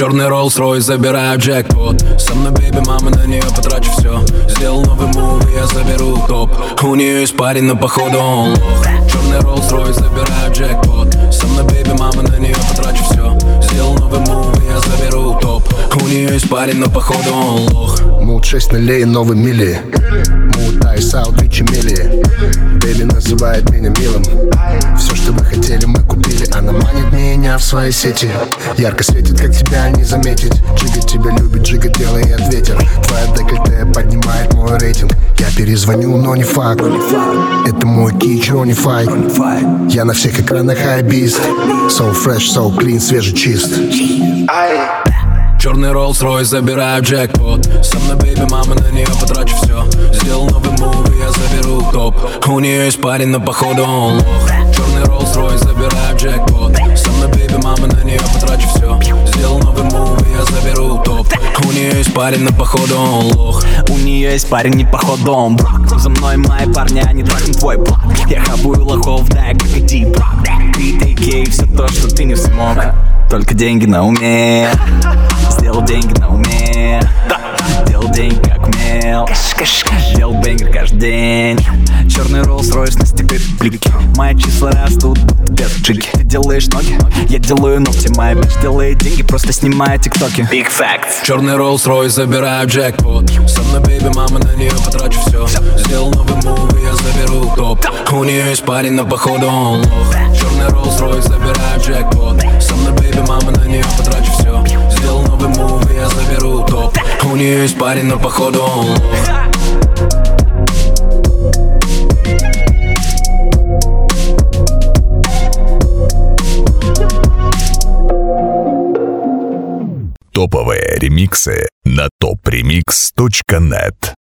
Черный Rolls-Royce, забираю джекпот. Со мной бейби, мама, на нее потрачу все. Сделал новый мув, и я заберу топ. У нее есть парень, но походу он лох. Черный Rolls-Royce, забираю джекпот. Со мной бейби, мама, на нее потрачу все. Сделал новый мув, и я заберу топ. У нее есть парень, но походу он лох. Мут 6 нулей, новый мили. Мут айс аут, Ричи Милли. Бэйби называет меня милым. Все, что вы хотели, мы купили. Она манит меня в своей сети. Ярко светит, как тебя не заметить. Джига тебя любит, Джига делает ветер. Твоя декольте поднимает мой рейтинг. Я перезвоню, но не факт. Это мой кич, Ronnie Fight. Я на всех экранах хайбист. So fresh, so clean, свежий чист. Черный Rolls-Royce, забираю джекпот. Со мной бейби, мама, на нее потрачу все. Сделал новый мув, и я заберу топ. У нее есть парень, но походу он лох. Черный Rolls-Royce, забираю джекпот. Со мной бейби, мама, на нее потрачу все. Сделал новый мув, и я заберу топ. У нее есть парень, но походу он лох. У нее есть парень, не походу он брак. За мной мои парни, они трахнут твой блок. Я хабую лохов, да, как и дип. Ты тейкей, все то, что ты не смог. Только деньги на уме. Сделал деньги на уме. Делал деньги как умел. Делал бэнгер каждый день. Черный Rolls-Royce на стекле блики. Мои числа растут без джиги. Ты делаешь ноги, я делаю ногти. Моя бич делает деньги, просто снимая тиктоки. Big facts. Черный Rolls-Royce, забираю джекпот. Со мной бейби, мама, на нее потрачу все. Сделал новый мув, и я заберу топ. У нее есть парень, но походу он лох. Черный Rolls-Royce, забираю джекпот. Со мной бейби, мама, на нее потрачу все. Сделал новый мув, и я заберу топ. У нее есть парень, но походу он лох. Топовые ремиксы на topremix.net.